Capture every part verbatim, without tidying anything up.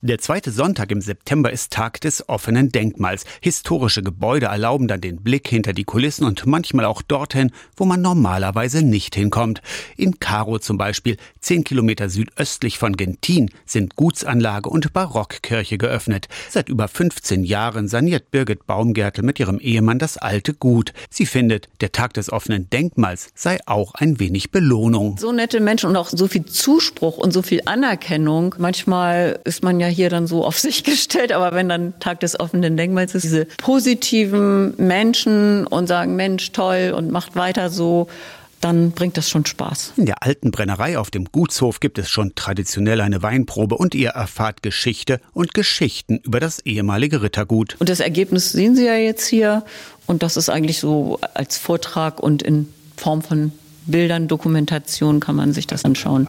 Der zweite Sonntag im September ist Tag des offenen Denkmals. Historische Gebäude erlauben dann den Blick hinter die Kulissen und manchmal auch dorthin, wo man normalerweise nicht hinkommt. In Karow zum Beispiel, zehn Kilometer südöstlich von Genthin, sind Gutsanlage und Barockkirche geöffnet. Seit über fünfzehn Jahren saniert Birgit Baumgärtel mit ihrem Ehemann das alte Gut. Sie findet, der Tag des offenen Denkmals sei auch ein wenig Belohnung. So nette Menschen und auch so viel Zuspruch und so viel Anerkennung. Manchmal ist man ja hier dann so auf sich gestellt, aber wenn dann Tag des offenen Denkmals ist, diese positiven Menschen und sagen, Mensch, toll und macht weiter so, dann bringt das schon Spaß. In der alten Brennerei auf dem Gutshof gibt es schon traditionell eine Weinprobe und ihr erfahrt Geschichte und Geschichten über das ehemalige Rittergut. Und das Ergebnis sehen Sie ja jetzt hier und das ist eigentlich so als Vortrag und in Form von Bildern, Dokumentation kann man sich das anschauen.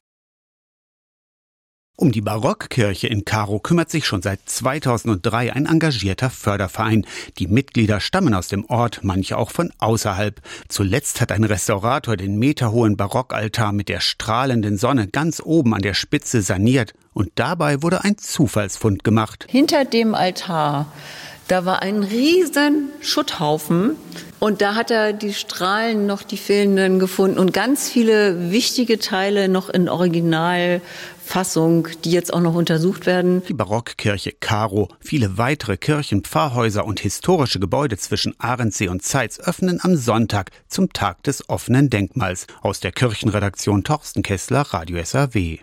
Um die Barockkirche in Karow kümmert sich schon seit zweitausenddrei ein engagierter Förderverein. Die Mitglieder stammen aus dem Ort, manche auch von außerhalb. Zuletzt hat ein Restaurator den meterhohen Barockaltar mit der strahlenden Sonne ganz oben an der Spitze saniert. Und dabei wurde ein Zufallsfund gemacht. Hinter dem Altar, da war ein riesen Schutthaufen. Und da hat er die Strahlen noch, die fehlenden, gefunden und ganz viele wichtige Teile noch in Originalfassung, die jetzt auch noch untersucht werden. Die Barockkirche Karow, viele weitere Kirchen, Pfarrhäuser und historische Gebäude zwischen Arendsee und Zeitz öffnen am Sonntag zum Tag des offenen Denkmals. Aus der Kirchenredaktion Torsten Kessler, Radio S R W.